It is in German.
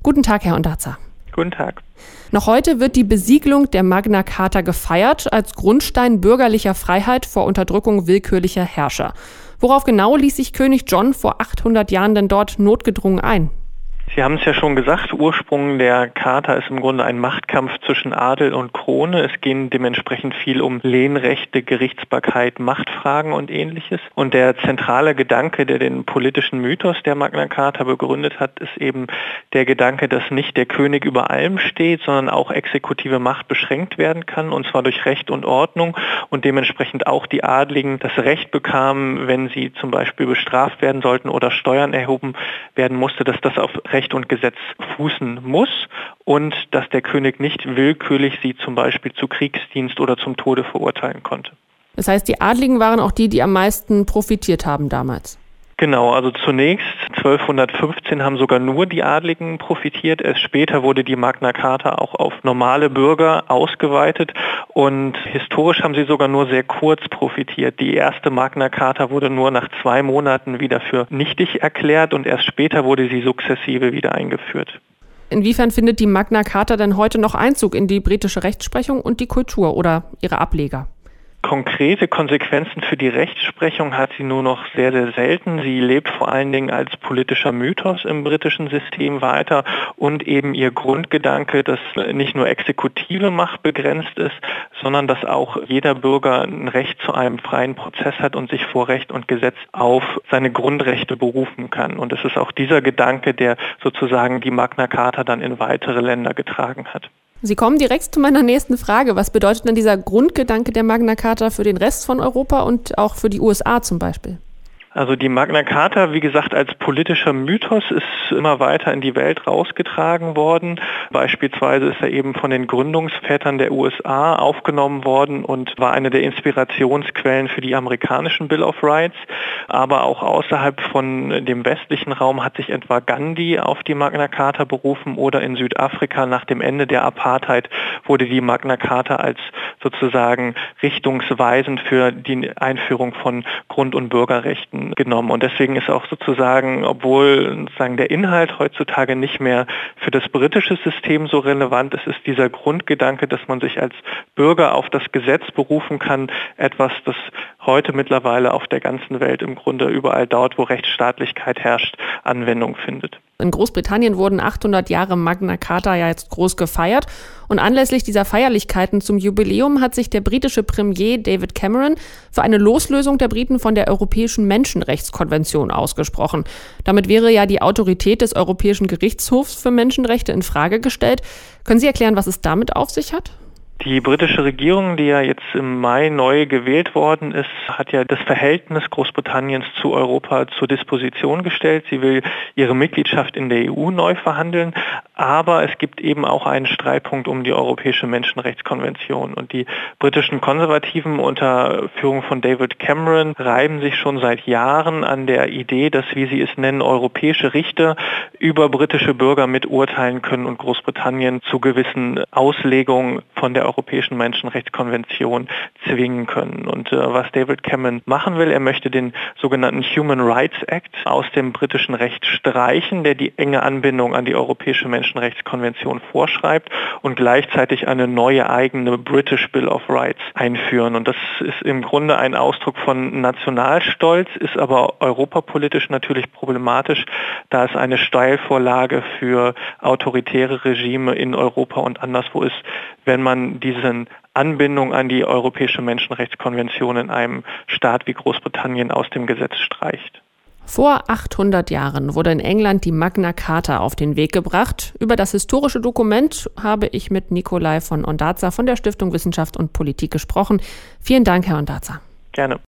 Guten Tag, Herr Ondarza. Guten Tag. Noch heute wird die Besiegelung der Magna Carta gefeiert als Grundstein bürgerlicher Freiheit vor Unterdrückung willkürlicher Herrscher. Worauf genau ließ sich König John vor 800 Jahren denn dort notgedrungen ein? Sie haben es ja schon gesagt, Ursprung der Charta ist im Grunde ein Machtkampf zwischen Adel und Krone. Es ging dementsprechend viel um Lehnrechte, Gerichtsbarkeit, Machtfragen und Ähnliches. Und der zentrale Gedanke, der den politischen Mythos der Magna Carta begründet hat, ist eben der Gedanke, dass nicht der König über allem steht, sondern auch exekutive Macht beschränkt werden kann, und zwar durch Recht und Ordnung, und dementsprechend auch die Adligen das Recht bekamen, wenn sie zum Beispiel bestraft werden sollten oder Steuern erhoben werden musste, dass das auf Recht und Gesetz fußen muss und dass der König nicht willkürlich sie zum Beispiel zu Kriegsdienst oder zum Tode verurteilen konnte. Das heißt, die Adligen waren auch die am meisten profitiert haben damals? Genau, also zunächst 1215 haben sogar nur die Adligen profitiert. Erst später wurde die Magna Carta auch auf normale Bürger ausgeweitet und historisch haben sie sogar nur sehr kurz profitiert. Die erste Magna Carta wurde nur nach 2 Monaten wieder für nichtig erklärt und erst später wurde sie sukzessive wieder eingeführt. Inwiefern findet die Magna Carta denn heute noch Einzug in die britische Rechtsprechung und die Kultur oder ihre Ableger? Konkrete Konsequenzen für die Rechtsprechung hat sie nur noch sehr, sehr selten. Sie lebt vor allen Dingen als politischer Mythos im britischen System weiter und eben ihr Grundgedanke, dass nicht nur exekutive Macht begrenzt ist, sondern dass auch jeder Bürger ein Recht zu einem freien Prozess hat und sich vor Recht und Gesetz auf seine Grundrechte berufen kann. Und es ist auch dieser Gedanke, der sozusagen die Magna Carta dann in weitere Länder getragen hat. Sie kommen direkt zu meiner nächsten Frage. Was bedeutet denn dieser Grundgedanke der Magna Carta für den Rest von Europa und auch für die USA zum Beispiel? Also die Magna Carta, wie gesagt, als politischer Mythos ist immer weiter in die Welt rausgetragen worden. Beispielsweise ist er eben von den Gründungsvätern der USA aufgenommen worden und war eine der Inspirationsquellen für die amerikanischen Bill of Rights. Aber auch außerhalb von dem westlichen Raum hat sich etwa Gandhi auf die Magna Carta berufen oder in Südafrika nach dem Ende der Apartheid wurde die Magna Carta als sozusagen richtungsweisend für die Einführung von Grund- und Bürgerrechten genommen. Und deswegen ist auch sozusagen, obwohl sozusagen der Inhalt heutzutage nicht mehr für das britische System so relevant ist, ist dieser Grundgedanke, dass man sich als Bürger auf das Gesetz berufen kann, etwas, das heute mittlerweile auf der ganzen Welt im Grunde überall dort, wo Rechtsstaatlichkeit herrscht, Anwendung findet. In Großbritannien wurden 800 Jahre Magna Carta ja jetzt groß gefeiert und anlässlich dieser Feierlichkeiten zum Jubiläum hat sich der britische Premier David Cameron für eine Loslösung der Briten von der Europäischen Menschenrechtskonvention ausgesprochen. Damit wäre ja die Autorität des Europäischen Gerichtshofs für Menschenrechte in Frage gestellt. Können Sie erklären, was es damit auf sich hat? Die britische Regierung, die ja jetzt im Mai neu gewählt worden ist, hat ja das Verhältnis Großbritanniens zu Europa zur Disposition gestellt. Sie will ihre Mitgliedschaft in der EU neu verhandeln, aber es gibt eben auch einen Streitpunkt um die Europäische Menschenrechtskonvention. Und die britischen Konservativen unter Führung von David Cameron reiben sich schon seit Jahren an der Idee, dass, wie sie es nennen, europäische Richter über britische Bürger miturteilen können und Großbritannien zu gewissen Auslegungen von der Europäischen Menschenrechtskonvention zwingen können. Und was David Cameron machen will, er möchte den sogenannten Human Rights Act aus dem britischen Recht streichen, der die enge Anbindung an die Europäische Menschenrechtskonvention vorschreibt und gleichzeitig eine neue eigene British Bill of Rights einführen. Und das ist im Grunde ein Ausdruck von Nationalstolz, ist aber europapolitisch natürlich problematisch, da es eine Steilvorlage für autoritäre Regime in Europa und anderswo ist, wenn man diese Anbindung an die Europäische Menschenrechtskonvention in einem Staat wie Großbritannien aus dem Gesetz streicht. Vor 800 Jahren wurde in England die Magna Carta auf den Weg gebracht. Über das historische Dokument habe ich mit Nikolai von Ondarza von der Stiftung Wissenschaft und Politik gesprochen. Vielen Dank, Herr Ondarza. Gerne.